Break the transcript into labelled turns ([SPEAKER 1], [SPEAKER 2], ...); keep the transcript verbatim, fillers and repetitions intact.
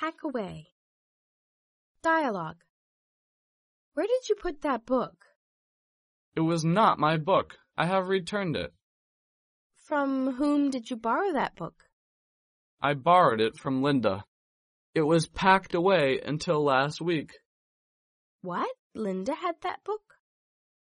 [SPEAKER 1] pack away. Dialogue. Where did you put that book?
[SPEAKER 2] It was not my book. I have returned it.
[SPEAKER 1] From whom did you borrow that book?
[SPEAKER 2] I borrowed it from Linda. It was packed away until last week.
[SPEAKER 1] What? Linda had that book?